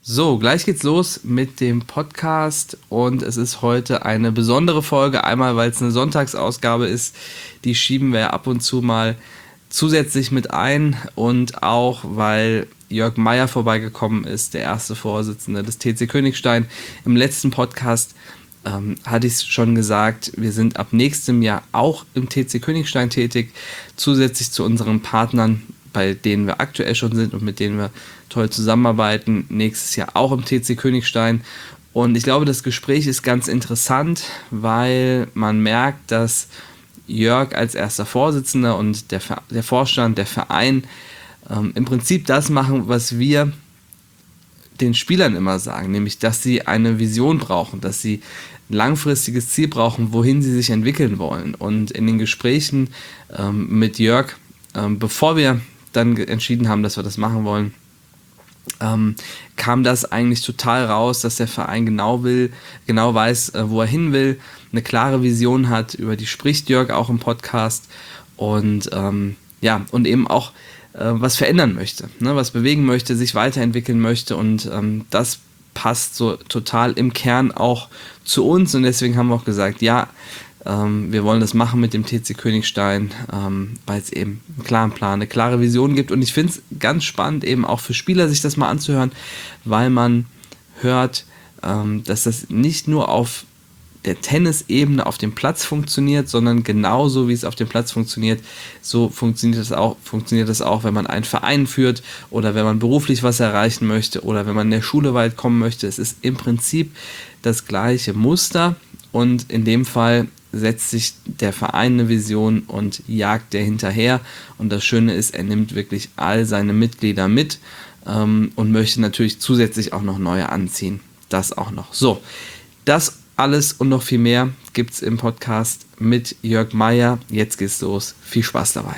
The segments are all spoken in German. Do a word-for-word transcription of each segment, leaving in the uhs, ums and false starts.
So, gleich geht's los mit dem Podcast und es ist heute eine besondere Folge. Einmal, weil es eine Sonntagsausgabe ist, die schieben wir ab und zu mal zusätzlich mit ein und auch, weil Jörg Meier vorbeigekommen ist, der erste Vorsitzende des T C Königstein. Im letzten Podcast ähm, hatte ich es schon gesagt, wir sind ab nächstem Jahr auch im T C Königstein tätig, zusätzlich zu unseren Partnern, bei denen wir aktuell schon sind und mit denen wir toll zusammenarbeiten, nächstes Jahr auch im T C Königstein. Und ich glaube, das Gespräch ist ganz interessant, weil man merkt, dass Jörg als erster Vorsitzender und der, Ver- der Vorstand, der Verein ähm, im Prinzip das machen, was wir den Spielern immer sagen, nämlich, dass sie eine Vision brauchen, dass sie ein langfristiges Ziel brauchen, wohin sie sich entwickeln wollen. Und in den Gesprächen ähm, mit Jörg, ähm, bevor wir dann ge- entschieden haben, dass wir das machen wollen, ähm, kam das eigentlich total raus, dass der Verein genau will, genau weiß, äh, wo er hin will, eine klare Vision hat, über die spricht Jörg auch im Podcast und ähm, ja, und eben auch äh, was verändern möchte, ne, was bewegen möchte, sich weiterentwickeln möchte und ähm, das passt so total im Kern auch zu uns und deswegen haben wir auch gesagt, ja, ähm, wir wollen das machen mit dem T C Königstein, ähm, weil es eben einen klaren Plan, eine klare Vision gibt und ich finde es ganz spannend, eben auch für Spieler sich das mal anzuhören, weil man hört, ähm, dass das nicht nur auf der Tennisebene auf dem Platz funktioniert, sondern genauso wie es auf dem Platz funktioniert, so funktioniert das auch, funktioniert das auch, wenn man einen Verein führt oder wenn man beruflich was erreichen möchte oder wenn man in der Schule weit kommen möchte. Es ist im Prinzip das gleiche Muster und in dem Fall setzt sich der Verein eine Vision und jagt der hinterher und das Schöne ist, er nimmt wirklich all seine Mitglieder mit ähm, und möchte natürlich zusätzlich auch noch neue anziehen. Das auch noch. So, das alles und noch viel mehr gibt es im Podcast mit Jörg Meier. Jetzt geht's los. Viel Spaß dabei.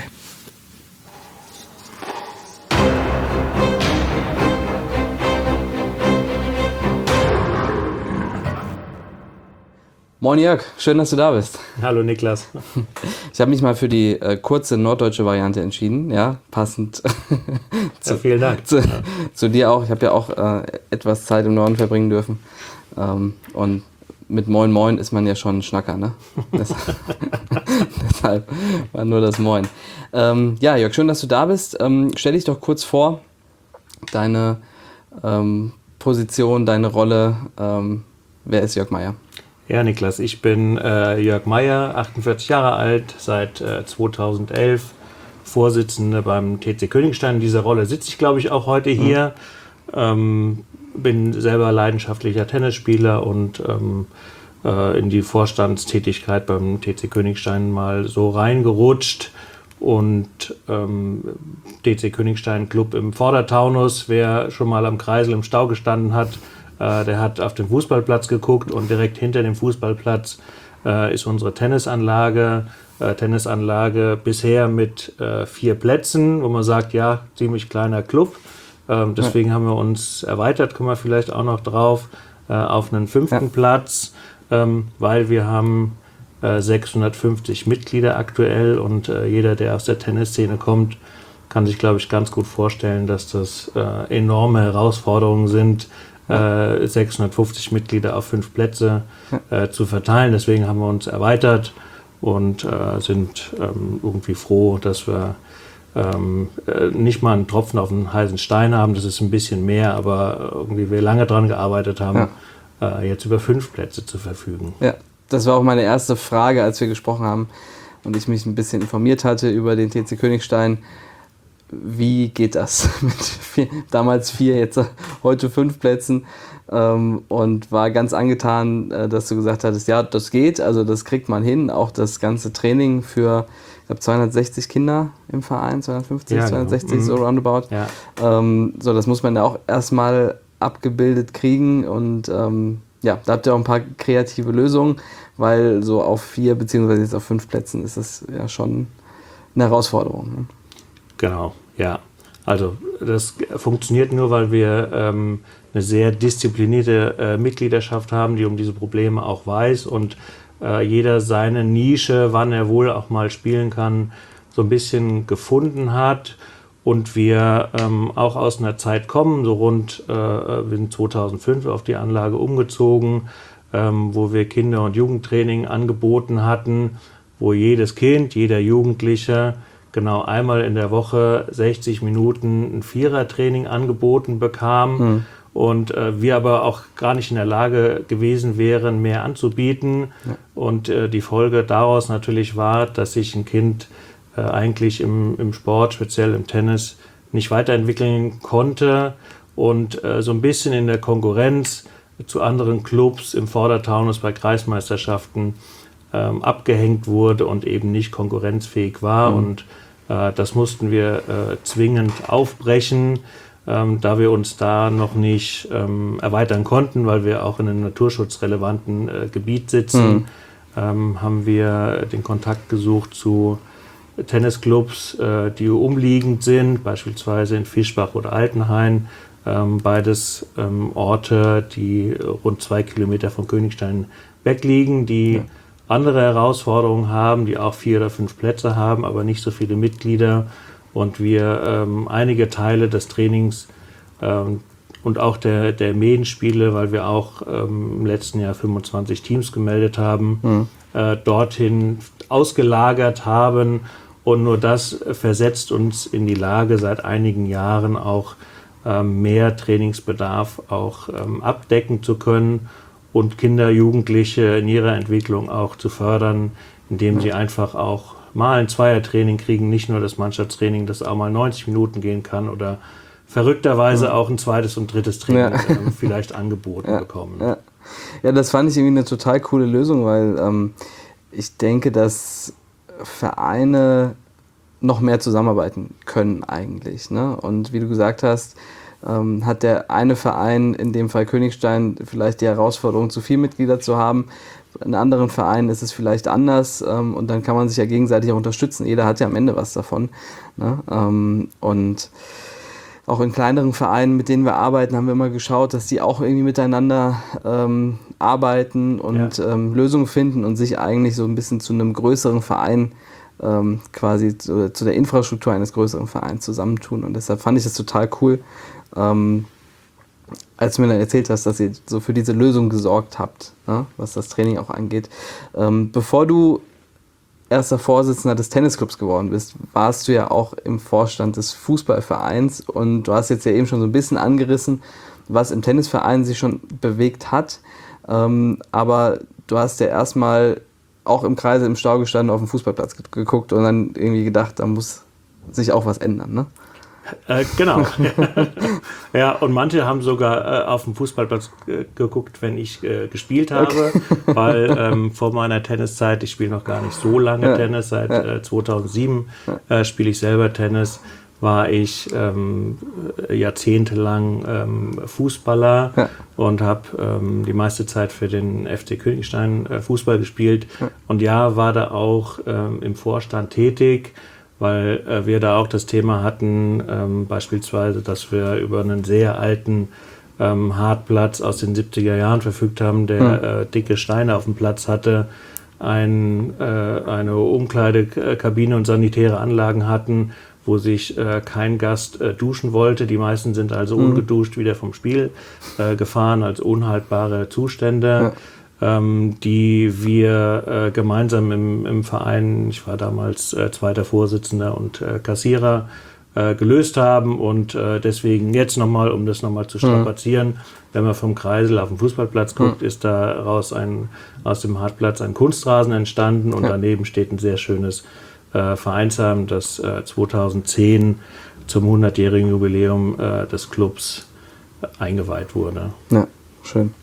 Moin Jörg, schön, dass du da bist. Hallo Niklas. Ich habe mich mal für die äh, kurze norddeutsche Variante entschieden, ja, passend zu, ja, vielen Dank. zu, ja. zu dir auch. Ich habe ja auch äh, etwas Zeit im Norden verbringen dürfen ähm, und mit Moin Moin ist man ja schon ein Schnacker, ne? Deshalb war nur das Moin. Ähm, ja, Jörg, schön, dass du da bist. Ähm, stell dich doch kurz vor, deine ähm, Position, deine Rolle. Ähm, wer ist Jörg Meier? Ja, Niklas, ich bin äh, Jörg Meier, achtundvierzig Jahre alt, seit äh, zweitausendelf Vorsitzender beim T C Königstein. In dieser Rolle sitze ich, glaube ich, auch heute hier. Mhm. Ähm, bin selber leidenschaftlicher Tennisspieler und ähm, äh, in die Vorstandstätigkeit beim T C Königstein mal so reingerutscht. Und ähm, T C Königstein Club im Vordertaunus, wer schon mal am Kreisel im Stau gestanden hat, äh, der hat auf den Fußballplatz geguckt und direkt hinter dem Fußballplatz äh, ist unsere Tennisanlage. Äh, Tennisanlage bisher mit äh, vier Plätzen, wo man sagt, ja, ziemlich kleiner Club. Ähm, deswegen ja. haben wir uns erweitert, kommen wir vielleicht auch noch drauf, äh, auf einen fünften ja. Platz, ähm, weil wir haben äh, sechshundertfünfzig Mitglieder aktuell und äh, jeder, der aus der Tennisszene kommt, kann sich, glaube ich, ganz gut vorstellen, dass das äh, enorme Herausforderungen sind, ja. äh, sechshundertfünfzig Mitglieder auf fünf Plätze äh, zu verteilen. Deswegen haben wir uns erweitert und äh, sind ähm, irgendwie froh, dass wir Ähm, äh, nicht mal einen Tropfen auf einen heißen Stein haben, das ist ein bisschen mehr, aber irgendwie wir lange dran gearbeitet haben, ja. äh, jetzt über fünf Plätze zu verfügen. Ja, das war auch meine erste Frage, als wir gesprochen haben und ich mich ein bisschen informiert hatte über den T C Königstein. Wie geht das mit vier, damals vier, jetzt heute fünf Plätzen? Ähm, und war ganz angetan, äh, dass du gesagt hattest, ja, das geht, also das kriegt man hin, auch das ganze Training für ich glaube zweihundertsechzig Kinder im Verein, zweihundertfünfzig, ja, zweihundertsechzig, genau. So roundabout. Ja. Ähm, so, das muss man ja auch erstmal abgebildet kriegen und ähm, ja, da habt ihr auch ein paar kreative Lösungen, weil so auf vier beziehungsweise jetzt auf fünf Plätzen ist das ja schon eine Herausforderung. Ne? Genau, ja. Also das funktioniert nur, weil wir ähm, eine sehr disziplinierte äh, Mitgliedschaft haben, die um diese Probleme auch weiß und jeder seine Nische, wann er wohl auch mal spielen kann, so ein bisschen gefunden hat und wir ähm, auch aus einer Zeit kommen, so rund, äh, wir sind zweitausendfünf auf die Anlage umgezogen, ähm, wo wir Kinder- und Jugendtraining angeboten hatten, wo jedes Kind, jeder Jugendliche genau einmal in der Woche sechzig Minuten ein Vierertraining angeboten bekam. Mhm. Und äh, wir aber auch gar nicht in der Lage gewesen wären, mehr anzubieten. Ja. Und äh, die Folge daraus natürlich war, dass sich ein Kind äh, eigentlich im, im Sport, speziell im Tennis, nicht weiterentwickeln konnte und äh, so ein bisschen in der Konkurrenz zu anderen Clubs im Vordertaunus bei Kreismeisterschaften ähm, abgehängt wurde und eben nicht konkurrenzfähig war. Mhm. Und äh, das mussten wir äh, zwingend aufbrechen. Ähm, da wir uns da noch nicht ähm, erweitern konnten, weil wir auch in einem naturschutzrelevanten äh, Gebiet sitzen, mhm. ähm, haben wir den Kontakt gesucht zu Tennisclubs, äh, die umliegend sind, beispielsweise in Fischbach oder Altenhain, ähm, beides ähm, Orte, die rund zwei Kilometer von Königstein wegliegen, die ja. andere Herausforderungen haben, die auch vier oder fünf Plätze haben, aber nicht so viele Mitglieder. Und wir ähm, einige Teile des Trainings ähm, und auch der, der Medenspiele, weil wir auch ähm, im letzten Jahr fünfundzwanzig Teams gemeldet haben, mhm. äh, dorthin ausgelagert haben. Und nur das versetzt uns in die Lage, seit einigen Jahren auch ähm, mehr Trainingsbedarf auch ähm, abdecken zu können und Kinder, Jugendliche in ihrer Entwicklung auch zu fördern, indem sie einfach auch mal ein Zweiertraining kriegen, nicht nur das Mannschaftstraining, das auch mal neunzig Minuten gehen kann oder verrückterweise ja. auch ein zweites und drittes Training ja. ähm, vielleicht angeboten ja. bekommen. Ja. ja, das fand ich irgendwie eine total coole Lösung, weil ähm, ich denke, dass Vereine noch mehr zusammenarbeiten können eigentlich. Ne? Und wie du gesagt hast, ähm, hat der eine Verein, in dem Fall Königstein, vielleicht die Herausforderung, zu viele Mitglieder zu haben. In anderen Vereinen ist es vielleicht anders ähm, und dann kann man sich ja gegenseitig auch unterstützen. Jeder hat ja am Ende was davon. Ne? Ähm, und auch in kleineren Vereinen, mit denen wir arbeiten, haben wir immer geschaut, dass die auch irgendwie miteinander ähm, arbeiten und ja. ähm, Lösungen finden und sich eigentlich so ein bisschen zu einem größeren Verein, ähm, quasi zu, zu der Infrastruktur eines größeren Vereins zusammentun. Und deshalb fand ich das total cool, ähm, als du mir dann erzählt hast, dass ihr so für diese Lösung gesorgt habt, ne, was das Training auch angeht. Ähm, bevor du erster Vorsitzender des Tennisclubs geworden bist, warst du ja auch im Vorstand des Fußballvereins und du hast jetzt ja eben schon so ein bisschen angerissen, was im Tennisverein sich schon bewegt hat, ähm, aber du hast ja erstmal auch im Kreise im Stau gestanden, auf den Fußballplatz geguckt und dann irgendwie gedacht, da muss sich auch was ändern, ne? Äh, genau. Ja, und manche haben sogar äh, auf dem Fußballplatz äh, geguckt, wenn ich äh, gespielt habe, okay. weil ähm, vor meiner Tenniszeit, ich spiele noch gar nicht so lange ja. Tennis, seit äh, zweitausendsieben äh, spiele ich selber Tennis, war ich ähm, jahrzehntelang ähm, Fußballer ja. und habe ähm, die meiste Zeit für den F C Königstein äh, Fußball gespielt ja. und ja, war da auch ähm, im Vorstand tätig, weil äh, wir da auch das Thema hatten, ähm, beispielsweise, dass wir über einen sehr alten ähm, Hartplatz aus den siebziger Jahren verfügt haben, der mhm. äh, dicke Steine auf dem Platz hatte, ein, äh, eine Umkleidekabine und sanitäre Anlagen hatten, wo sich äh, kein Gast äh, duschen wollte. Die meisten sind also mhm. ungeduscht wieder vom Spiel äh, gefahren, als unhaltbare Zustände. Ja. Die wir äh, gemeinsam im, im Verein, ich war damals äh, zweiter Vorsitzender und äh, Kassierer, äh, gelöst haben und äh, deswegen jetzt nochmal, um das nochmal zu strapazieren, mhm. wenn man vom Kreisel auf den Fußballplatz guckt, mhm. ist daraus ein, aus dem Hartplatz ein Kunstrasen entstanden und ja. daneben steht ein sehr schönes äh, Vereinsheim, das äh, zweitausendzehn zum hundertjährigen Jubiläum äh, des Clubs äh, eingeweiht wurde. Ja, schön.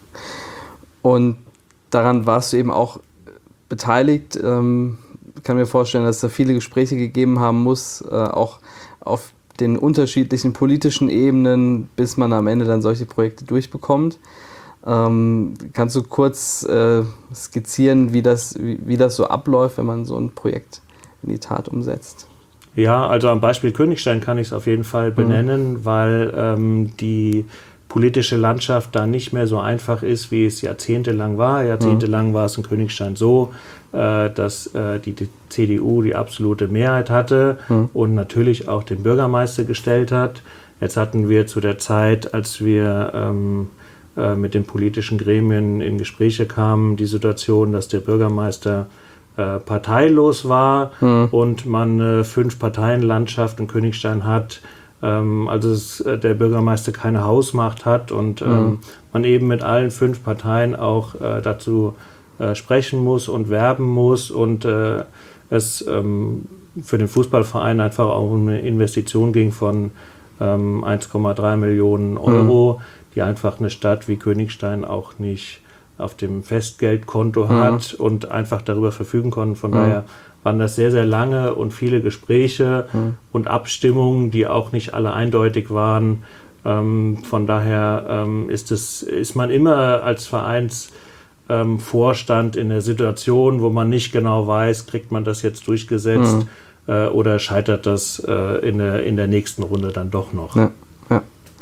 Und daran warst du eben auch beteiligt. Ähm, ich kann mir vorstellen, dass es da viele Gespräche gegeben haben muss, äh, auch auf den unterschiedlichen politischen Ebenen, bis man am Ende dann solche Projekte durchbekommt. Ähm, kannst du kurz äh, skizzieren, wie das, wie, wie das so abläuft, wenn man so ein Projekt in die Tat umsetzt? Ja, also am Beispiel Königstein kann ich es auf jeden Fall benennen, mhm. weil ähm, die politische Landschaft da nicht mehr so einfach ist, wie es jahrzehntelang war. Jahrzehntelang war es in Königstein so, äh, dass äh, die, die C D U die absolute Mehrheit hatte mhm. und natürlich auch den Bürgermeister gestellt hat. Jetzt hatten wir zu der Zeit, als wir ähm, äh, mit den politischen Gremien in Gespräche kamen, die Situation, dass der Bürgermeister äh, parteilos war mhm. und man eine äh, Fünf-Parteien-Landschaft in Königstein hat, also dass der Bürgermeister keine Hausmacht hat und mhm. ähm, man eben mit allen fünf Parteien auch äh, dazu äh, sprechen muss und werben muss und äh, es ähm, für den Fußballverein einfach auch um eine Investition ging von ähm, eins Komma drei Millionen Euro, mhm. die einfach eine Stadt wie Königstein auch nicht auf dem Festgeldkonto mhm. hat und einfach darüber verfügen konnten. Von mhm. daher waren das sehr, sehr lange und viele Gespräche mhm. und Abstimmungen, die auch nicht alle eindeutig waren. Ähm, von daher ähm, ist, es, ist man immer als Vereinsvorstand ähm, in der Situation, wo man nicht genau weiß, kriegt man das jetzt durchgesetzt mhm. äh, oder scheitert das äh, in, der, in der nächsten Runde dann doch noch. Ja, ja.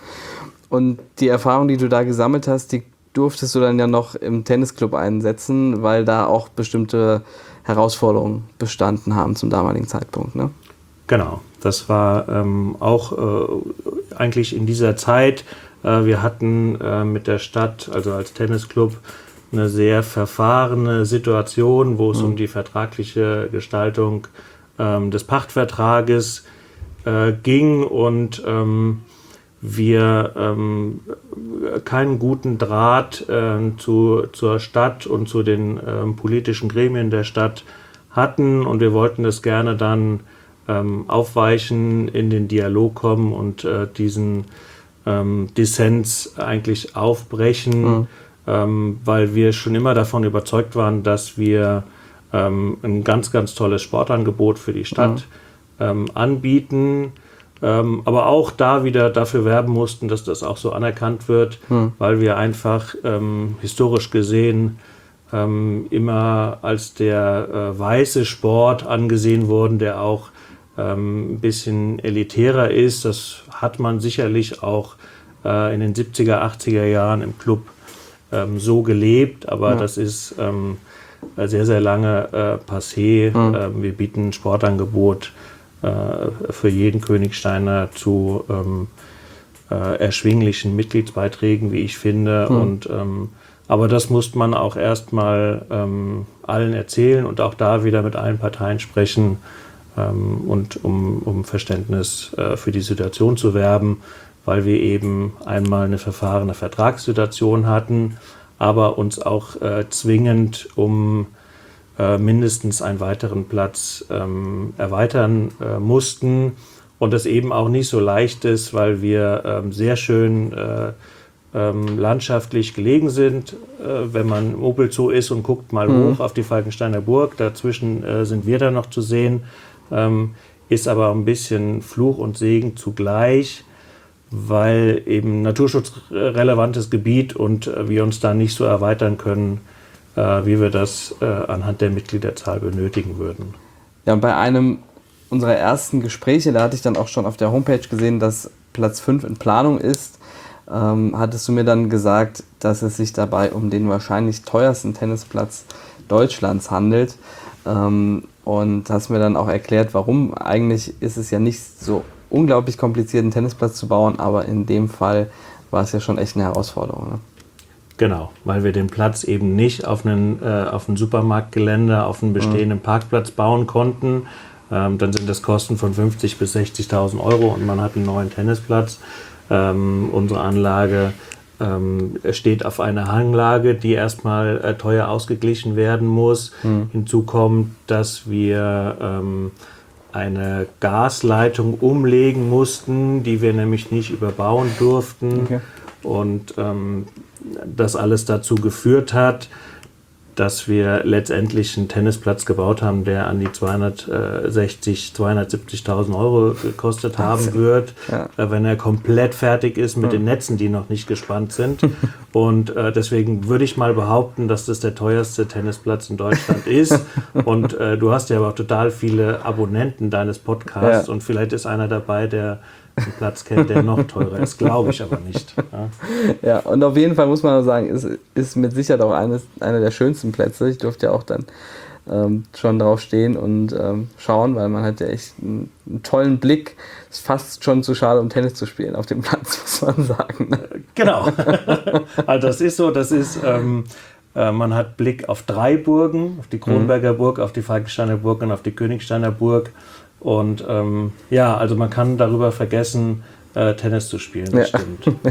Und die Erfahrung, die du da gesammelt hast, die durftest du dann ja noch im Tennisclub einsetzen, weil da auch bestimmte Herausforderungen bestanden haben zum damaligen Zeitpunkt, ne? Genau, das war ähm, auch äh, eigentlich in dieser Zeit. Äh, wir hatten äh, mit der Stadt, also als Tennisclub, eine sehr verfahrene Situation, wo es mhm. um die vertragliche Gestaltung ähm, des Pachtvertrages äh, ging und ähm, wir ähm, keinen guten Draht äh, zu, zur Stadt und zu den ähm, politischen Gremien der Stadt hatten und wir wollten das gerne dann ähm, aufweichen, in den Dialog kommen und äh, diesen ähm, Dissens eigentlich aufbrechen, mhm. ähm, weil wir schon immer davon überzeugt waren, dass wir ähm, ein ganz, ganz tolles Sportangebot für die Stadt mhm. ähm, anbieten. Ähm, aber auch da wieder dafür werben mussten, dass das auch so anerkannt wird, hm. weil wir einfach ähm, historisch gesehen ähm, immer als der äh, weiße Sport angesehen wurden, der auch ähm, ein bisschen elitärer ist. Das hat man sicherlich auch äh, in den siebziger, achtziger Jahren im Club ähm, so gelebt, aber ja. das ist ähm, sehr, sehr lange äh, passé. Hm. Ähm, wir bieten ein Sportangebot für jeden Königsteiner zu ähm, äh, erschwinglichen Mitgliedsbeiträgen, wie ich finde. Mhm. Und, ähm, aber das muss man auch erstmal ähm, allen erzählen und auch da wieder mit allen Parteien sprechen ähm, und um, um Verständnis äh, für die Situation zu werben, weil wir eben einmal eine verfahrene Vertragssituation hatten, aber uns auch äh, zwingend um mindestens einen weiteren Platz ähm, erweitern äh, mussten und das eben auch nicht so leicht ist, weil wir ähm, sehr schön äh, ähm, landschaftlich gelegen sind. Äh, wenn man im Opelzoo ist und guckt mal mhm. hoch auf die Falkensteiner Burg, dazwischen äh, sind wir da noch zu sehen, ähm, ist aber ein bisschen Fluch und Segen zugleich, weil eben naturschutzrelevantes Gebiet und äh, wir uns da nicht so erweitern können, wie wir das äh, anhand der Mitgliederzahl benötigen würden. Ja, und bei einem unserer ersten Gespräche, da hatte ich dann auch schon auf der Homepage gesehen, dass Platz fünf in Planung ist, ähm, hattest du mir dann gesagt, dass es sich dabei um den wahrscheinlich teuersten Tennisplatz Deutschlands handelt. Ähm, und hast mir dann auch erklärt, warum. Eigentlich ist es ja nicht so unglaublich kompliziert, einen Tennisplatz zu bauen, aber in dem Fall war es ja schon echt eine Herausforderung, ne? Genau, weil wir den Platz eben nicht auf einen, äh, auf ein Supermarktgelände, auf einen bestehenden mhm. Parkplatz bauen konnten. Ähm, dann sind das Kosten von fünfzigtausend bis sechzigtausend Euro und man hat einen neuen Tennisplatz. Ähm, unsere Anlage ähm, steht auf einer Hanglage, die erstmal äh, teuer ausgeglichen werden muss. Mhm. Hinzu kommt, dass wir ähm, eine Gasleitung umlegen mussten, die wir nämlich nicht überbauen durften. Okay. Und ähm, das alles dazu geführt hat, dass wir letztendlich einen Tennisplatz gebaut haben, der an die zweihundertsechzigtausend, zweihundertsiebzigtausend Euro gekostet haben wird, ja. wenn er komplett fertig ist mit ja. den Netzen, die noch nicht gespannt sind. Und äh, deswegen würde ich mal behaupten, dass das der teuerste Tennisplatz in Deutschland ist. Und äh, du hast ja aber auch total viele Abonnenten deines Podcasts ja. und vielleicht ist einer dabei, der einen Platz kennt, der noch teurer ist, glaube ich aber nicht. Ja. Ja, und auf jeden Fall muss man sagen, es ist mit Sicherheit auch eines, einer der schönsten Plätze. Ich durfte ja auch dann ähm, schon drauf stehen und ähm, schauen, weil man hat ja echt einen, einen tollen Blick. Ist fast schon zu schade, um Tennis zu spielen auf dem Platz, muss man sagen. Genau. Also das ist so, das ist, ähm, äh, man hat Blick auf drei Burgen, auf die Kronberger mhm. Burg, auf die Falkensteiner Burg und auf die Königsteiner Burg. Und ähm, ja, also man kann darüber vergessen, äh, Tennis zu spielen, das ja. stimmt. Ja.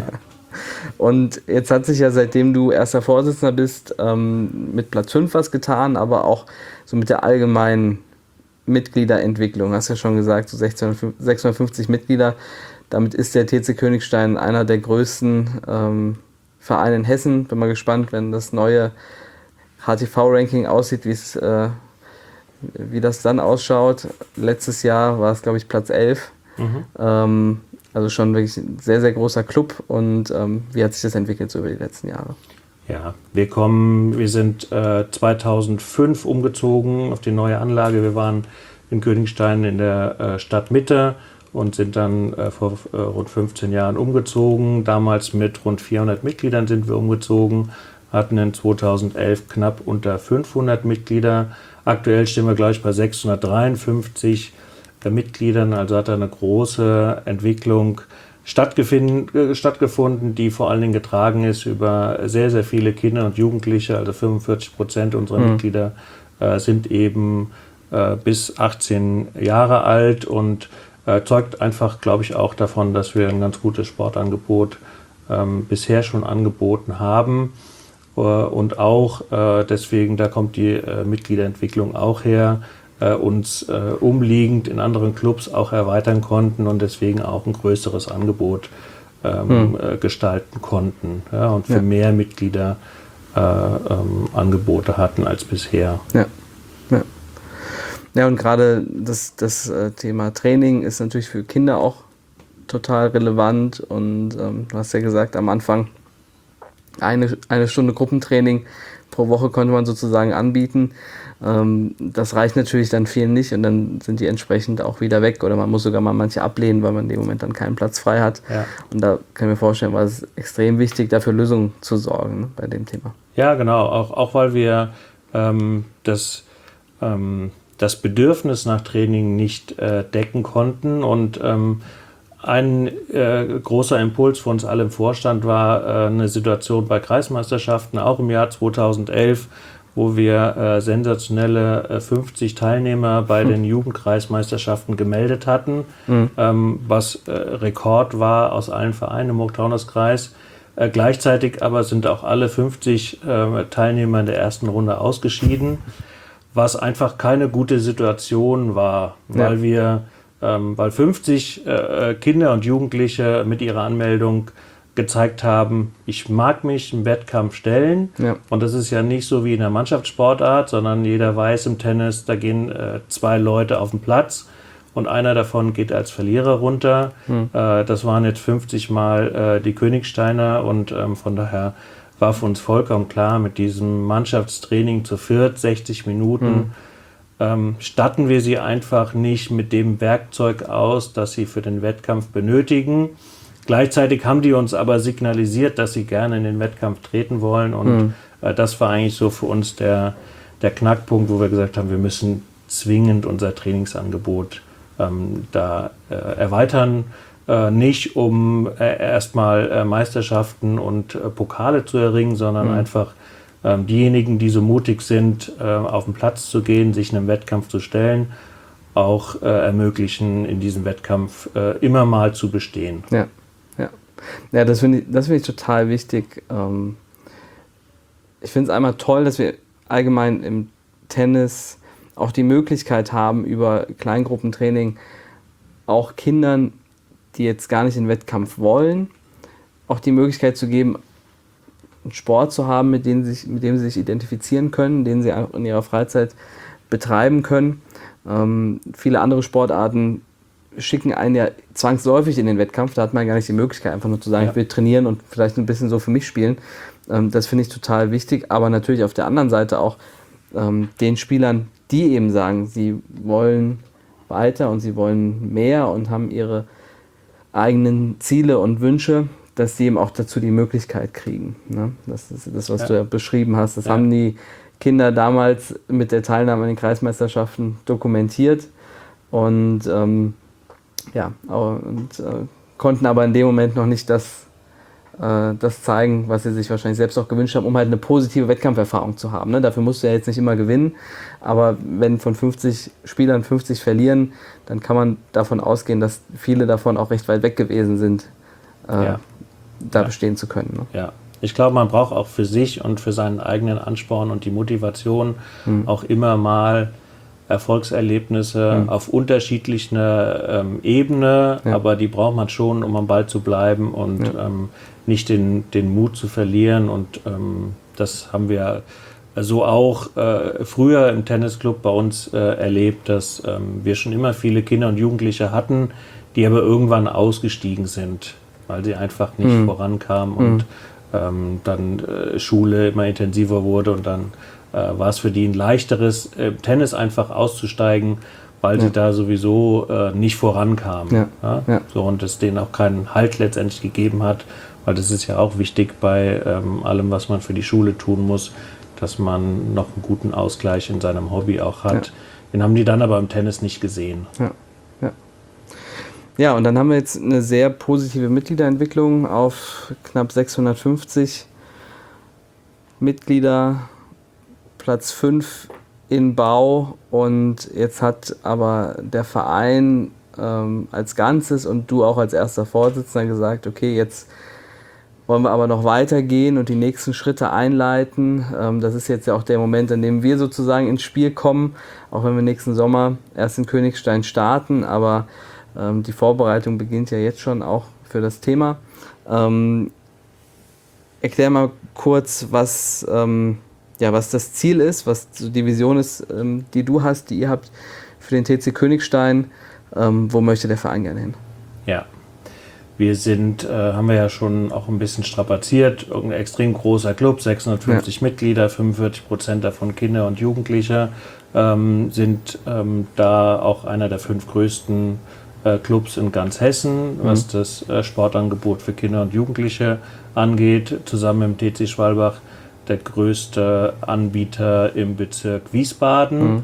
Und jetzt hat sich ja, seitdem du erster Vorsitzender bist, ähm, mit Platz fünf was getan, aber auch so mit der allgemeinen Mitgliederentwicklung. Hast ja schon gesagt, so sechshundertfünfzig Mitglieder. Damit ist der T C Königstein einer der größten ähm, Vereine in Hessen. Bin mal gespannt, wenn das neue H T V-Ranking aussieht, wie es äh, wie das dann ausschaut. Letztes Jahr war es, glaube ich, Platz elf. Mhm. Ähm, also schon wirklich ein sehr, sehr großer Club. Und ähm, wie hat sich das entwickelt so über die letzten Jahre? Ja, wir kommen, wir sind äh, zweitausendfünf umgezogen auf die neue Anlage. Wir waren in Königstein in der äh, Stadtmitte und sind dann äh, vor äh, rund fünfzehn Jahren umgezogen. Damals mit rund vierhundert Mitgliedern sind wir umgezogen, hatten in zweitausendelf knapp unter fünfhundert Mitglieder. Aktuell stehen wir gleich bei sechshundertdreiundfünfzig Mitgliedern, also hat da eine große Entwicklung stattgefunden, die vor allen Dingen getragen ist über sehr, sehr viele Kinder und Jugendliche. Also fünfundvierzig Prozent unserer mhm. Mitglieder äh, sind eben äh, bis achtzehn Jahre alt und äh, zeugt einfach, glaube ich, auch davon, dass wir ein ganz gutes Sportangebot ähm, bisher schon angeboten haben. Äh, und auch äh, deswegen, da kommt die äh, Mitgliederentwicklung auch her, Äh, uns äh, umliegend in anderen Clubs auch erweitern konnten und deswegen auch ein größeres Angebot ähm, hm. äh, gestalten konnten, ja, und für ja. mehr Mitglieder äh, ähm, Angebote hatten als bisher. Ja, ja. Ja, und gerade das, das äh, Thema Training ist natürlich für Kinder auch total relevant und ähm, du hast ja gesagt, am Anfang eine, eine Stunde Gruppentraining pro Woche konnte man sozusagen anbieten. Ähm, das reicht natürlich dann vielen nicht und dann sind die entsprechend auch wieder weg oder man muss sogar mal manche ablehnen, weil man in dem Moment dann keinen Platz frei hat. Ja. Und da kann ich mir vorstellen, war es extrem wichtig, dafür Lösungen zu sorgen, ne, bei dem Thema. Ja, genau. Auch, auch weil wir ähm, das, ähm, das Bedürfnis nach Training nicht äh, decken konnten und ähm, ein äh, großer Impuls für uns alle im Vorstand war äh, eine Situation bei Kreismeisterschaften, auch im Jahr zweitausendelf, wo wir äh, sensationelle äh, fünfzig Teilnehmer bei hm. den Jugendkreismeisterschaften gemeldet hatten, hm. ähm, was äh, Rekord war aus allen Vereinen im Hochtaunuskreis. Äh, gleichzeitig aber sind auch alle fünfzig äh, Teilnehmer in der ersten Runde ausgeschieden, was einfach keine gute Situation war, weil ja. wir Ähm, weil fünfzig äh, Kinder und Jugendliche mit ihrer Anmeldung gezeigt haben, ich mag mich im Wettkampf stellen. Ja. Und das ist ja nicht so wie in der Mannschaftssportart, sondern jeder weiß im Tennis, da gehen äh, zwei Leute auf den Platz und einer davon geht als Verlierer runter. Mhm. Äh, das waren jetzt fünfzig Mal äh, die Königsteiner und ähm, von daher war für uns vollkommen klar, mit diesem Mannschaftstraining zu viert, sechzig Minuten, mhm. Ähm, statten wir sie einfach nicht mit dem Werkzeug aus, das sie für den Wettkampf benötigen. Gleichzeitig haben die uns aber signalisiert, dass sie gerne in den Wettkampf treten wollen und mhm. äh, das war eigentlich so für uns der, der Knackpunkt, wo wir gesagt haben, wir müssen zwingend unser Trainingsangebot ähm, da äh, erweitern. Äh, nicht um äh, erstmal äh, Meisterschaften und äh, Pokale zu erringen, sondern mhm. einfach diejenigen, die so mutig sind, auf den Platz zu gehen, sich einem Wettkampf zu stellen, auch ermöglichen, in diesem Wettkampf immer mal zu bestehen. Ja, ja. Ja, das finde ich, das finde ich total wichtig. Ich finde es einmal toll, dass wir allgemein im Tennis auch die Möglichkeit haben, über Kleingruppentraining auch Kindern, die jetzt gar nicht in den Wettkampf wollen, auch die Möglichkeit zu geben, einen Sport zu haben, mit dem, sie sich, mit dem sie sich identifizieren können, den sie auch in ihrer Freizeit betreiben können. Ähm, viele andere Sportarten schicken einen ja zwangsläufig in den Wettkampf, da hat man gar nicht die Möglichkeit, einfach nur zu sagen, ja. ich will trainieren und vielleicht ein bisschen so für mich spielen. Ähm, das finde ich total wichtig, aber natürlich auf der anderen Seite auch ähm, den Spielern, die eben sagen, sie wollen weiter und sie wollen mehr und haben ihre eigenen Ziele und Wünsche, dass die eben auch dazu die Möglichkeit kriegen. Ne? Das ist das, was ja. du ja beschrieben hast. Das ja. haben die Kinder damals mit der Teilnahme an den Kreismeisterschaften dokumentiert und, ähm, ja, und äh, konnten aber in dem Moment noch nicht das, äh, das zeigen, was sie sich wahrscheinlich selbst auch gewünscht haben, um halt eine positive Wettkampferfahrung zu haben. Ne? Dafür musst du ja jetzt nicht immer gewinnen, aber wenn von fünfzig Spielern fünfzig verlieren, dann kann man davon ausgehen, dass viele davon auch recht weit weg gewesen sind, äh, ja. da ja. bestehen zu können. Ne? Ja. Ich glaube, man braucht auch für sich und für seinen eigenen Ansporn und die Motivation hm. auch immer mal Erfolgserlebnisse hm. auf unterschiedlichen ähm, Ebene, ja. aber die braucht man schon, um am Ball zu bleiben und ja. ähm, nicht den, den Mut zu verlieren. Und ähm, das haben wir so auch äh, früher im Tennisclub bei uns äh, erlebt, dass ähm, wir schon immer viele Kinder und Jugendliche hatten, die aber irgendwann ausgestiegen sind, weil sie einfach nicht hm. vorankamen und hm. ähm, dann äh, Schule immer intensiver wurde und dann äh, war es für die ein leichteres, äh, Tennis einfach auszusteigen, weil ja. sie da sowieso äh, nicht vorankamen. Ja. Ja? Ja. So, und es denen auch keinen Halt letztendlich gegeben hat, weil das ist ja auch wichtig bei ähm, allem, was man für die Schule tun muss, dass man noch einen guten Ausgleich in seinem Hobby auch hat. Ja. Den haben die dann aber im Tennis nicht gesehen. Ja. Ja. Ja, und dann haben wir jetzt eine sehr positive Mitgliederentwicklung auf knapp sechshundertfünfzig Mitglieder, Platz fünf in Bau, und jetzt hat aber der Verein ähm, als Ganzes und du auch als erster Vorsitzender gesagt, okay, jetzt wollen wir aber noch weitergehen und die nächsten Schritte einleiten. Ähm, das ist jetzt ja auch der Moment, in dem wir sozusagen ins Spiel kommen, auch wenn wir nächsten Sommer erst in Königstein starten, aber ähm, die Vorbereitung beginnt ja jetzt schon auch für das Thema. Ähm, erklär mal kurz, was, ähm, ja, was das Ziel ist, was die Vision ist, ähm, die du hast, die ihr habt für den T C Königstein. Ähm, wo möchte der Verein gerne hin? Ja. Wir sind, äh, haben wir ja schon auch ein bisschen strapaziert, ein extrem großer Club, sechshundertfünfzig ja. Mitglieder, fünfundvierzig Prozent davon Kinder und Jugendliche, ähm, sind ähm, da auch einer der fünf größten äh, Clubs in ganz Hessen, mhm. was das äh, Sportangebot für Kinder und Jugendliche angeht, zusammen mit dem T C Schwalbach der größte Anbieter im Bezirk Wiesbaden. Mhm.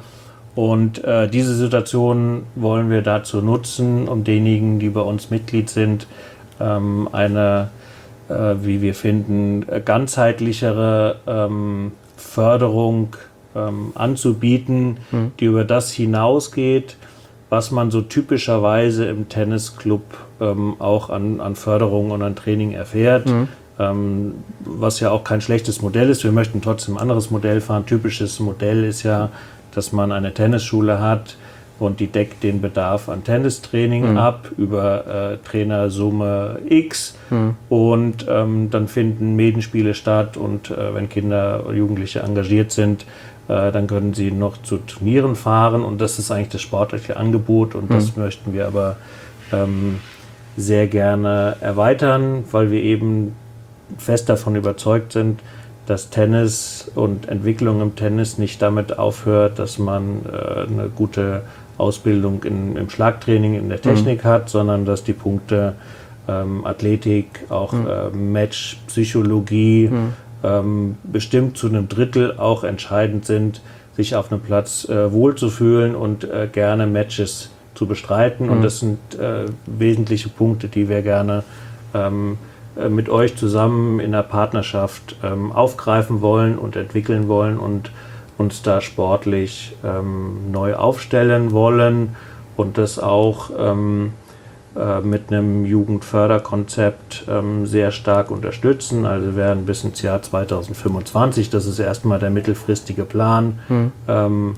Und äh, diese Situation wollen wir dazu nutzen, um denjenigen, die bei uns Mitglied sind, ähm, eine, äh, wie wir finden, ganzheitlichere ähm, Förderung ähm, anzubieten, mhm. die über das hinausgeht, was man so typischerweise im Tennisclub ähm, auch an, an Förderung und an Training erfährt. Mhm. Ähm, was ja auch kein schlechtes Modell ist. Wir möchten trotzdem ein anderes Modell fahren. Typisches Modell ist ja, dass man eine Tennisschule hat und die deckt den Bedarf an Tennistraining mhm. ab über äh, Trainersumme X mhm. und ähm, dann finden Medenspiele statt und äh, wenn Kinder oder Jugendliche engagiert sind, äh, dann können sie noch zu Turnieren fahren und das ist eigentlich das sportliche Angebot und mhm. das möchten wir aber ähm, sehr gerne erweitern, weil wir eben fest davon überzeugt sind, dass Tennis und Entwicklung im Tennis nicht damit aufhört, dass man äh, eine gute Ausbildung in, im Schlagtraining, in der Technik mhm. hat, sondern dass die Punkte ähm, Athletik, auch mhm. äh, Match, Psychologie mhm. ähm, bestimmt zu einem Drittel auch entscheidend sind, sich auf einem Platz äh, wohlzufühlen und äh, gerne Matches zu bestreiten. Mhm. Und das sind äh, wesentliche Punkte, die wir gerne ähm, mit euch zusammen in der Partnerschaft ähm, aufgreifen wollen und entwickeln wollen und uns da sportlich ähm, neu aufstellen wollen und das auch ähm, äh, mit einem Jugendförderkonzept ähm, sehr stark unterstützen. Also wir werden bis ins Jahr zweitausendfünfundzwanzig, das ist erstmal der mittelfristige Plan, mhm. ähm,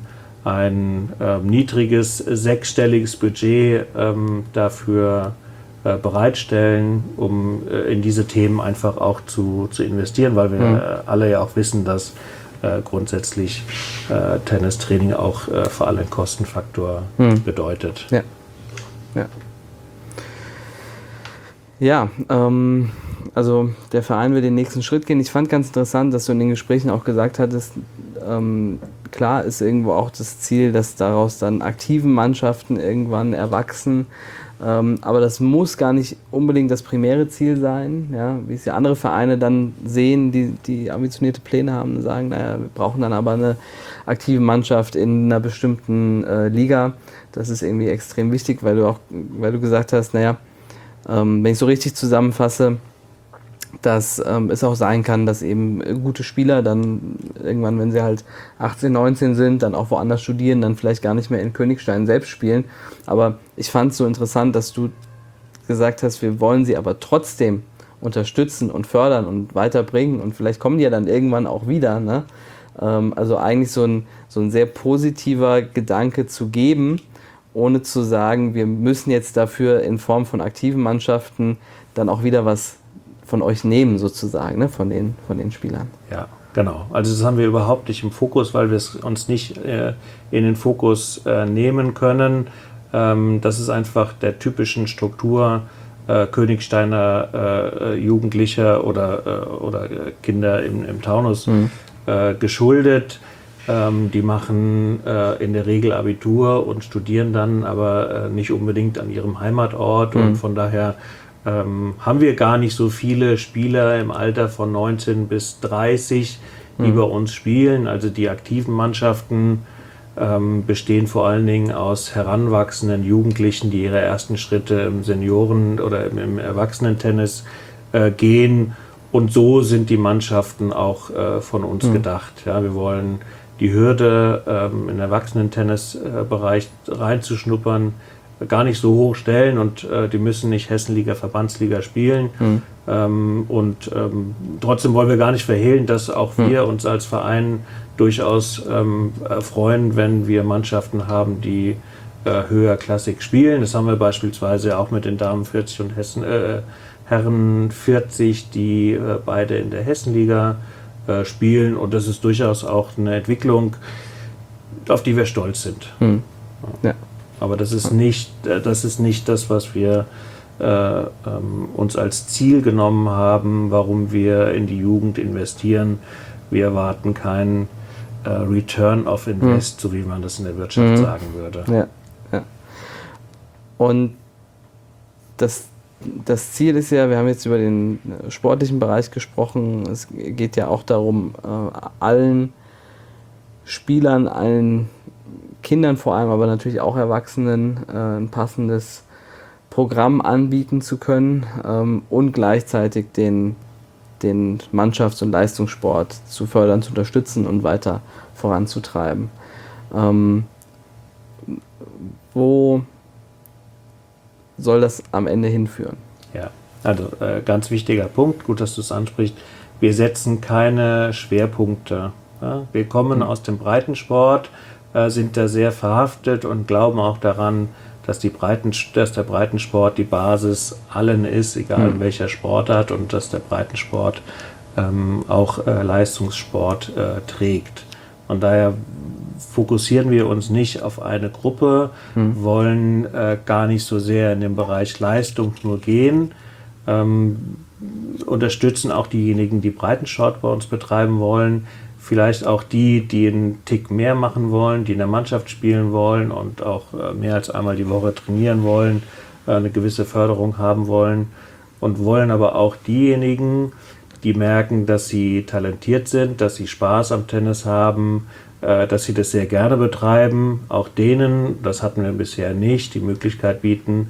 ein äh, niedriges sechsstelliges Budget ähm, dafür bereitstellen, um äh, in diese Themen einfach auch zu, zu investieren, weil wir mhm. äh, alle ja auch wissen, dass äh, grundsätzlich äh, Tennistraining auch äh, vor allem einen Kostenfaktor mhm. bedeutet. Ja, ja. Ja, ähm, also der Verein will den nächsten Schritt gehen. Ich fand ganz interessant, dass du in den Gesprächen auch gesagt hattest, ähm, klar ist irgendwo auch das Ziel, dass daraus dann aktiven Mannschaften irgendwann erwachsen. Ähm, aber das muss gar nicht unbedingt das primäre Ziel sein, ja, wie es ja andere Vereine dann sehen, die, die ambitionierte Pläne haben und sagen, naja, wir brauchen dann aber eine aktive Mannschaft in einer bestimmten äh, Liga. Das ist irgendwie extrem wichtig, weil du auch, weil du gesagt hast, naja, ähm, wenn ich so richtig zusammenfasse, dass ähm, es auch sein kann, dass eben gute Spieler dann irgendwann, wenn sie halt achtzehn, neunzehn sind, dann auch woanders studieren, dann vielleicht gar nicht mehr in Königstein selbst spielen. Aber ich fand es so interessant, dass du gesagt hast, wir wollen sie aber trotzdem unterstützen und fördern und weiterbringen und vielleicht kommen die ja dann irgendwann auch wieder. Ne? Ähm, also eigentlich so ein, so ein sehr positiver Gedanke zu geben, ohne zu sagen, wir müssen jetzt dafür in Form von aktiven Mannschaften dann auch wieder was von euch nehmen sozusagen, ne? von, den, von den Spielern. Ja, genau. Also das haben wir überhaupt nicht im Fokus, weil wir es uns nicht äh, in den Fokus äh, nehmen können. Ähm, das ist einfach der typischen Struktur äh, Königsteiner äh, Jugendlicher oder, äh, oder Kinder im, im Taunus mhm. äh, geschuldet. Ähm, die machen äh, in der Regel Abitur und studieren dann aber äh, nicht unbedingt an ihrem Heimatort mhm. und von daher Ähm, haben wir gar nicht so viele Spieler im Alter von neunzehn bis dreißig, die mhm. bei uns spielen. Also die aktiven Mannschaften ähm, bestehen vor allen Dingen aus heranwachsenden Jugendlichen, die ihre ersten Schritte im Senioren- oder im, im Erwachsenentennis äh, gehen. Und so sind die Mannschaften auch äh, von uns mhm. gedacht. Ja, wir wollen die Hürde, ähm, im Erwachsenentennisbereich äh, reinzuschnuppern, gar nicht so hoch stellen und äh, die müssen nicht Hessenliga, Verbandsliga spielen. Mhm. Ähm, und ähm, trotzdem wollen wir gar nicht verhehlen, dass auch mhm. wir uns als Verein durchaus ähm, freuen, wenn wir Mannschaften haben, die äh, höherklassig spielen. Das haben wir beispielsweise auch mit den Damen vierzig und Hessen, äh, Herren vierzig, die äh, beide in der Hessenliga äh, spielen. Und das ist durchaus auch eine Entwicklung, auf die wir stolz sind. Mhm. Ja. Ja. Aber das ist nicht, das ist nicht das, was wir äh, ähm, uns als Ziel genommen haben, warum wir in die Jugend investieren. Wir erwarten keinen äh, Return of Invest, mhm. so wie man das in der Wirtschaft mhm. sagen würde. Ja, ja. Und das, das Ziel ist ja, wir haben jetzt über den sportlichen Bereich gesprochen, es geht ja auch darum, äh, allen Spielern, allen Kindern vor allem, aber natürlich auch Erwachsenen äh, ein passendes Programm anbieten zu können ähm, und gleichzeitig den, den Mannschafts- und Leistungssport zu fördern, zu unterstützen und weiter voranzutreiben. Ähm, wo soll das am Ende hinführen? Ja, also äh, ganz wichtiger Punkt, gut, dass du es ansprichst. Wir setzen keine Schwerpunkte. Ja? Wir kommen mhm. aus dem Breitensport, sind da sehr verhaftet und glauben auch daran, dass, die Breiten, dass der Breitensport die Basis allen ist, egal in welcher Sportart, und dass der Breitensport ähm, auch äh, Leistungssport äh, trägt. Von daher fokussieren wir uns nicht auf eine Gruppe, mhm. wollen äh, gar nicht so sehr in den Bereich Leistung nur gehen, ähm, unterstützen auch diejenigen, die Breitensport bei uns betreiben wollen, vielleicht auch die, die einen Tick mehr machen wollen, die in der Mannschaft spielen wollen und auch mehr als einmal die Woche trainieren wollen, eine gewisse Förderung haben wollen und wollen aber auch diejenigen, die merken, dass sie talentiert sind, dass sie Spaß am Tennis haben, dass sie das sehr gerne betreiben, auch denen, das hatten wir bisher nicht, die Möglichkeit bieten,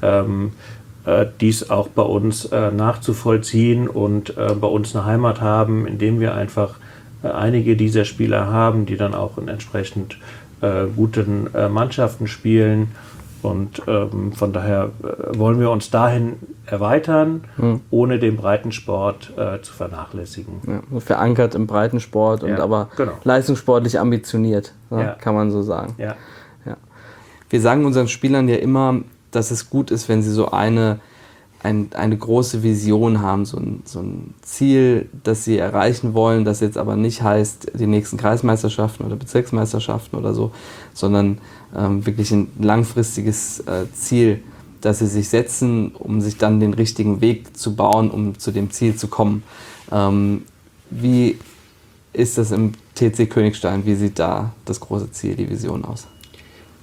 dies auch bei uns nachzuvollziehen und bei uns eine Heimat haben, indem wir einfach einige dieser Spieler haben, die dann auch in entsprechend äh, guten äh, Mannschaften spielen. Und ähm, von daher äh, wollen wir uns dahin erweitern, mhm. ohne den Breitensport äh, zu vernachlässigen. Ja, so verankert im Breitensport und ja, aber genau. leistungssportlich ambitioniert, ne? Ja. Kann man so sagen. Ja. Ja. Wir sagen unseren Spielern ja immer, dass es gut ist, wenn sie so eine Ein, eine große Vision haben, so ein, so ein Ziel, das sie erreichen wollen, das jetzt aber nicht heißt, die nächsten Kreismeisterschaften oder Bezirksmeisterschaften oder so, sondern ähm, wirklich ein langfristiges äh, Ziel, das sie sich setzen, um sich dann den richtigen Weg zu bauen, um zu dem Ziel zu kommen. Ähm, wie ist das im T C Königstein? Wie sieht da das große Ziel, die Vision aus?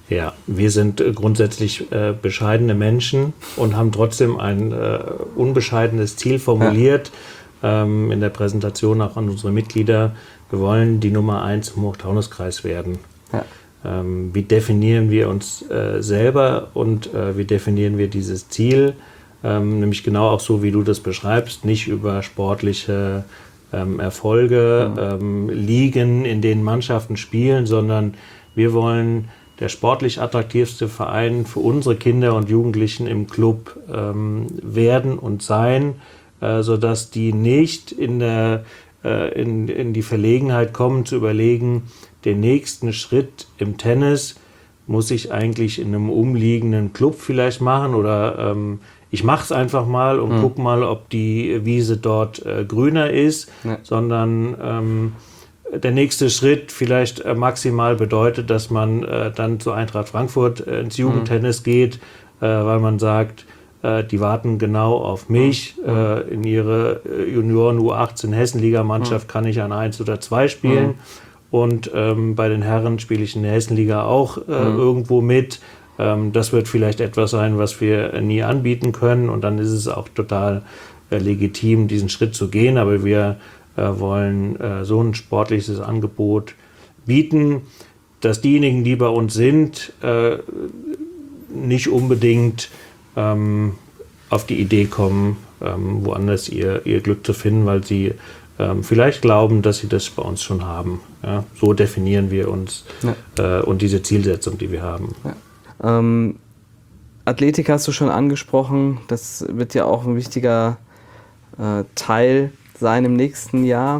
Ja, wir sind äh, grundsätzlich äh, bescheidene Menschen und haben trotzdem ein äh, unbescheidenes Ziel formuliert, ja. ähm, in der Präsentation auch an unsere Mitglieder. Wir wollen die Nummer eins im Hochtaunuskreis werden. Ja. Ähm, wie definieren wir uns äh, selber und äh, wie definieren wir dieses Ziel? Ähm, nämlich genau auch so, wie du das beschreibst, nicht über sportliche ähm, Erfolge, ja. ähm, Ligen, in denen Mannschaften spielen, sondern wir wollen der sportlich attraktivste Verein für unsere Kinder und Jugendlichen im Club ähm, werden und sein, äh, sodass die nicht in, der, äh, in, in die Verlegenheit kommen, zu überlegen, den nächsten Schritt im Tennis muss ich eigentlich in einem umliegenden Club vielleicht machen oder ähm, ich mache es einfach mal und mhm. guck mal, ob die Wiese dort äh, grüner ist, ja. sondern ähm, der nächste Schritt vielleicht äh, maximal bedeutet, dass man äh, dann zu Eintracht Frankfurt äh, ins Jugendtennis mhm. geht, äh, weil man sagt, äh, die warten genau auf mich. Mhm. Äh, in ihre äh, Junioren U achtzehn Hessenliga-Mannschaft mhm. kann ich an eins oder zwei spielen. Mhm. Und ähm, bei den Herren spiele ich in der Hessenliga auch äh, mhm. irgendwo mit. Ähm, das wird vielleicht etwas sein, was wir äh, nie anbieten können. Und dann ist es auch total äh, legitim, diesen Schritt zu gehen. Aber wir wollen äh, so ein sportliches Angebot bieten, dass diejenigen, die bei uns sind, äh, nicht unbedingt ähm, auf die Idee kommen, ähm, woanders ihr, ihr Glück zu finden, weil sie ähm, vielleicht glauben, dass sie das bei uns schon haben. Ja? So definieren wir uns ja. äh, und diese Zielsetzung, die wir haben. Ja. Ähm, Athletik hast du schon angesprochen, das wird ja auch ein wichtiger äh, Teil sein im nächsten Jahr.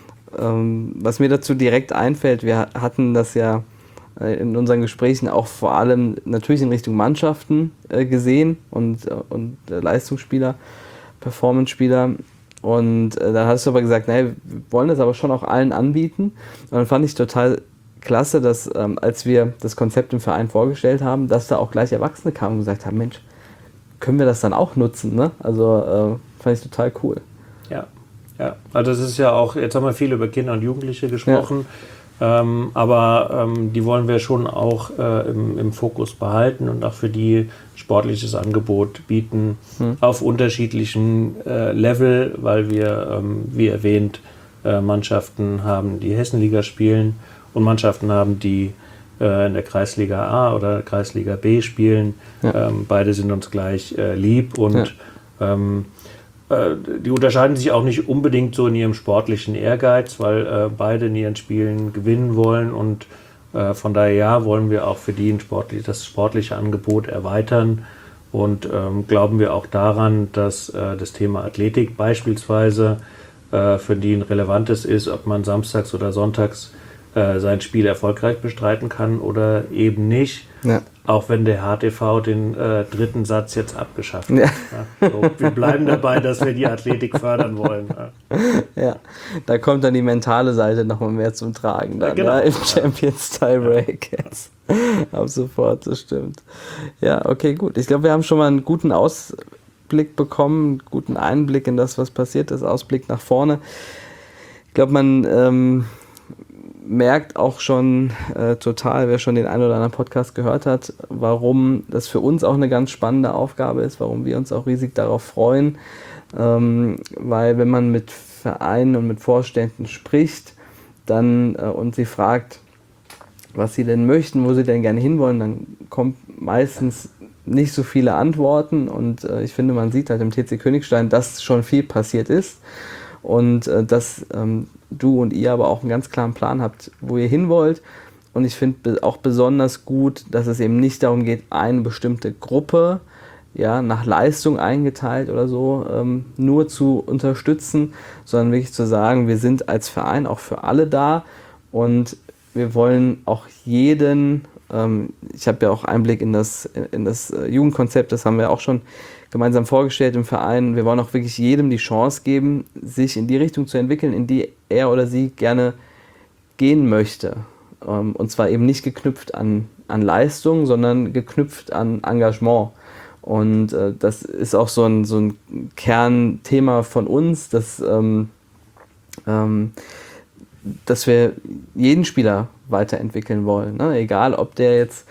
Ähm, was mir dazu direkt einfällt, wir hatten das ja äh, in unseren Gesprächen auch vor allem natürlich in Richtung Mannschaften äh, gesehen und, äh, und äh, Leistungsspieler, Performance-Spieler. Und äh, dann hast du aber gesagt, naja, wir wollen das aber schon auch allen anbieten. Und dann fand ich total klasse, dass ähm, als wir das Konzept im Verein vorgestellt haben, dass da auch gleich Erwachsene kamen und gesagt haben, Mensch, können wir das dann auch nutzen? Ne? Also äh, fand ich total cool. Ja. Ja, also das ist ja auch, jetzt haben wir viel über Kinder und Jugendliche gesprochen, ja. ähm, aber ähm, die wollen wir schon auch äh, im, im Fokus behalten und auch für die sportliches Angebot bieten hm. auf unterschiedlichen äh, Level, weil wir, ähm, wie erwähnt, äh, Mannschaften haben, die Hessenliga spielen und Mannschaften haben, die äh, in der Kreisliga A oder Kreisliga B spielen. Ja. Ähm, beide sind uns gleich äh, lieb und ja. ähm, die unterscheiden sich auch nicht unbedingt so in ihrem sportlichen Ehrgeiz, weil äh, beide in ihren Spielen gewinnen wollen und äh, von daher ja, wollen wir auch für die ein sportlich, das sportliche Angebot erweitern und ähm, glauben wir auch daran, dass äh, das Thema Athletik beispielsweise äh, für die ein relevantes ist, ob man samstags oder sonntags äh, sein Spiel erfolgreich bestreiten kann oder eben nicht. Ja. Auch wenn der H T V den äh, dritten Satz jetzt abgeschafft hat. Ja. Ja, so, wir bleiben dabei, dass wir die Athletik fördern wollen. Ja, ja, da kommt dann die mentale Seite nochmal mehr zum Tragen. Dann, ja, genau. Ja, im Champions Tiebreak ja. jetzt. Ab sofort, das stimmt. Ja, okay, gut. Ich glaube, wir haben schon mal einen guten Ausblick bekommen, einen guten Einblick in das, was passiert ist, Ausblick nach vorne. Ich glaube, man ähm, merkt auch schon äh, total, wer schon den einen oder anderen Podcast gehört hat, warum das für uns auch eine ganz spannende Aufgabe ist, warum wir uns auch riesig darauf freuen, ähm, weil wenn man mit Vereinen und mit Vorständen spricht, dann äh, und sie fragt, was sie denn möchten, wo sie denn gerne hinwollen, dann kommt meistens nicht so viele Antworten und äh, ich finde, man sieht halt im T C Königstein, dass schon viel passiert ist und äh, dass ähm, du und ihr aber auch einen ganz klaren Plan habt, wo ihr hin wollt. Und ich finde auch besonders gut, dass es eben nicht darum geht, eine bestimmte Gruppe ja, nach Leistung eingeteilt oder so ähm, nur zu unterstützen, sondern wirklich zu sagen, wir sind als Verein auch für alle da und wir wollen auch jeden, ähm, ich habe ja auch Einblick in das, in das Jugendkonzept, das haben wir auch schon gemeinsam vorgestellt im Verein. Wir wollen auch wirklich jedem die Chance geben, sich in die Richtung zu entwickeln, in die er oder sie gerne gehen möchte. Und zwar eben nicht geknüpft an, an Leistung, sondern geknüpft an Engagement. Und äh, das ist auch so ein, so ein Kernthema von uns, dass, ähm, ähm, dass wir jeden Spieler weiterentwickeln wollen. Ne? Egal, ob der jetzt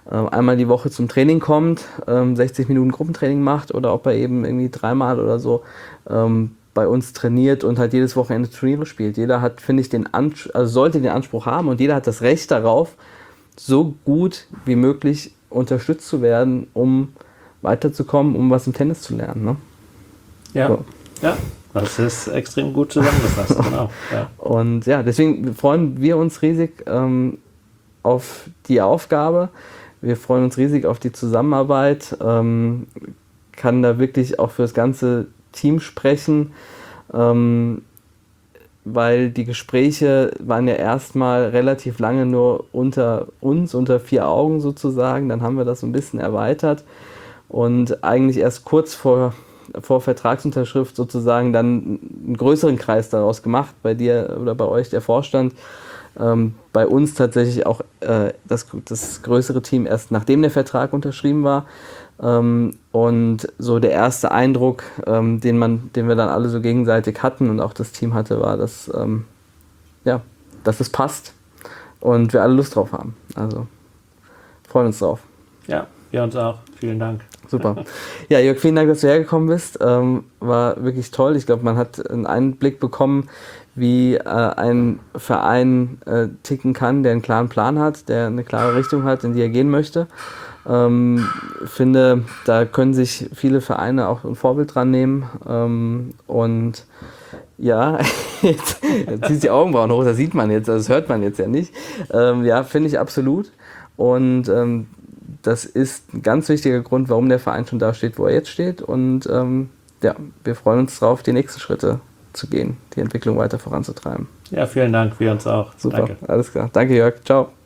äh, einmal die Woche zum Training kommt, ähm, sechzig Minuten Gruppentraining macht oder ob er eben irgendwie dreimal oder so ähm, bei uns trainiert und halt jedes Wochenende Turniere spielt. Jeder hat, finde ich, den Anspruch, also sollte den Anspruch haben und jeder hat das Recht darauf, so gut wie möglich unterstützt zu werden, um weiterzukommen, um was im Tennis zu lernen. Ne? Ja, so. ja, das ist extrem gut zusammengefasst. Genau. Ja. Und ja, deswegen freuen wir uns riesig ähm, auf die Aufgabe. Wir freuen uns riesig auf die Zusammenarbeit. Ähm, kann da wirklich auch für das ganze Team sprechen, ähm, weil die Gespräche waren ja erstmal relativ lange nur unter uns, unter vier Augen sozusagen. Dann haben wir das so ein bisschen erweitert und eigentlich erst kurz vor, vor Vertragsunterschrift sozusagen dann einen größeren Kreis daraus gemacht, bei dir oder bei euch der Vorstand. Ähm, bei uns tatsächlich auch äh, das, das größere Team erst nachdem der Vertrag unterschrieben war. Ähm, und so der erste Eindruck, ähm, den, man, den wir dann alle so gegenseitig hatten und auch das Team hatte, war, dass, ähm, ja, dass es passt und wir alle Lust drauf haben. Also freuen uns drauf. Ja, wir uns auch. Vielen Dank. Super. Ja, Jörg, vielen Dank, dass du hergekommen bist. Ähm, war wirklich toll. Ich glaube, man hat einen Einblick bekommen, wie äh, ein Verein äh, ticken kann, der einen klaren Plan hat, der eine klare Richtung hat, in die er gehen möchte. Ähm, finde, da können sich viele Vereine auch ein Vorbild dran nehmen. Ähm, und ja, jetzt, jetzt ziehst die Augenbrauen hoch, das sieht man jetzt, das hört man jetzt ja nicht. Ähm, ja, finde ich absolut. Und ähm, das ist ein ganz wichtiger Grund, warum der Verein schon da steht, wo er jetzt steht. Und ähm, ja, wir freuen uns drauf, die nächsten Schritte zu gehen, die Entwicklung weiter voranzutreiben. Ja, vielen Dank, wir uns auch. Super, Danke. Alles klar. Danke, Jörg. Ciao.